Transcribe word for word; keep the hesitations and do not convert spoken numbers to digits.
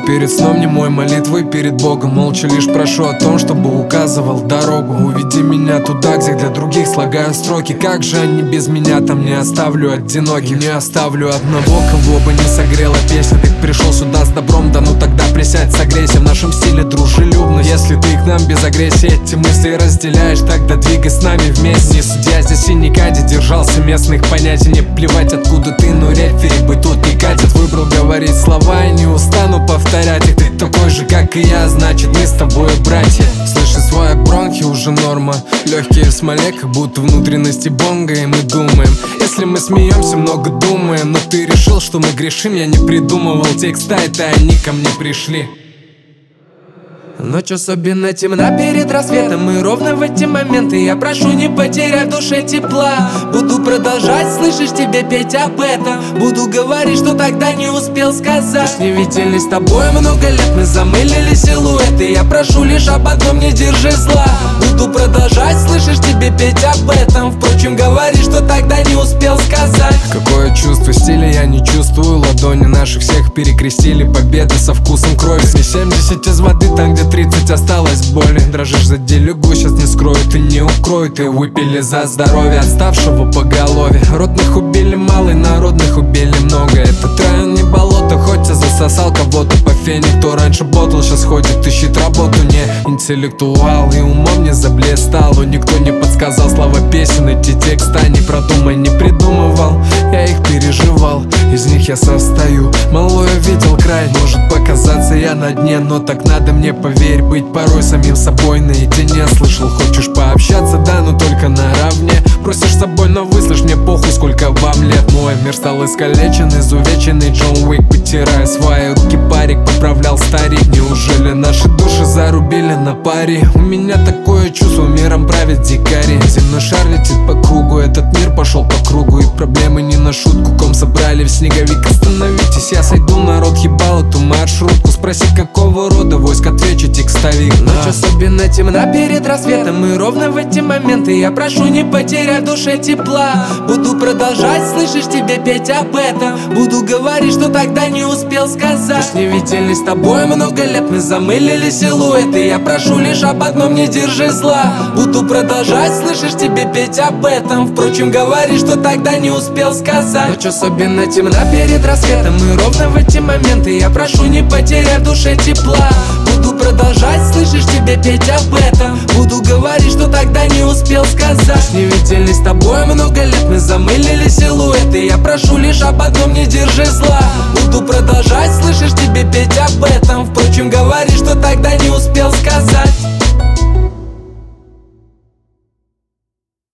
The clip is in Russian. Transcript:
перед сном не мой молитвы перед Богом. Молча лишь прошу о том, чтобы указывал дорогу. Уведи меня туда, где для других слагаю строки. Как же они без меня там не оставлю одиноким, не оставлю одного, кого бы не согрела песня. Ты пришел сюда с добром, да ну тогда присядь, согрейся в нашем стиле дружелюбность. Если ты к нам без агрессии эти мысли разделяешь, тогда двигай с нами вместе. Не судья здесь и не катит, держался местных понятий. Не плевать откуда ты, но рефери быть тут не катит. Выбрал говорить слова и не устану повторять их. Ты такой же, как и я, значит мы с тобой братья. Слышишь, свои бронхи уже норма. Легкие в смоле, как будто внутренности бонга. И мы думаем, если мы смеемся, много думаем. Но ты решил, что мы грешим, я не придумывал текста, это они ко мне пришли. Ночь особенно темна перед рассветом, и ровно в эти моменты я прошу, не потеряй в душе тепла. Буду продолжать, слышишь, тебе петь об этом. Буду говорить, что тогда не успел сказать. Мы не виделись с тобой много лет, мы замылили силуэты. Я прошу лишь об одном, не держи зла. Буду продолжать, слышишь, тебе петь об этом. Впрочем, говори, что тогда не успел сказать. Какое чувство стиля я не чувствую. Ладони наших всех перекрестили. Победа со вкусом крови. Не семьдесят из воды, там где тридцать осталось боли. Дрожишь за делюгу, сейчас не скроют и не укроют. И выпили за здоровье отставшего по голове. Родных убили мало и народных убили много. Этот район не болото, хоть я засосал кого-то по фене. Кто раньше ботал, сейчас ходит, ищет работу. Не интеллектуал и умом не заблистал. Но никто не подсказал слова песен. Эти текста не продумай, не придумывал. Я их переживал, из них я состою. Мало я видел край, может показаться я на дне. Но так надо мне, поверь, быть порой самим собой наедине. Слышал, хочешь пообщаться, да, но только наравне. Просишь с собой, но выслушь, мне похуй, сколько вам лет. Мой мир стал искалечен, изувеченный Джон Уик. Потирая свои руки, парик поправлял старик. Неужели наши души зарубили на паре? У меня такое чувство, миром правит дикари. Земной шар летит по кругу, этот мир пошел по кругу. И проблемы не на шутку, ком собрали в снеговик. Остановитесь, я сойду, народ ебал эту маршрутку. Спроси, какого рода войск, отвечу, текстовик. Ночь особенно темна перед рассветом, и ровно в эти моменты я прошу, не потеряй в душе тепла. Буду продолжать, слышишь, тебе петь об этом. Буду говорить, что тогда не успел сказать. Мы не виделись с тобой много лет, мы замылили силуэты. Я прошу лишь об одном, не держи зла. Буду продолжать, слышишь, тебе петь об этом. Впрочем, говори, что тогда не успел сказать. Ночь особенно темна перед рассветом, и ровно в эти моменты я прошу, не потеряй в душе тепла. Буду продолжать, слышишь, тебе петь об этом. Буду говорить, что тогда не успел сказать. Мы не виделись с тобой много лет, мы замылили силуэты. Я прошу лишь об одном, не держи зла. Буду продолжать, слышишь, тебе петь об этом. Впрочем, говори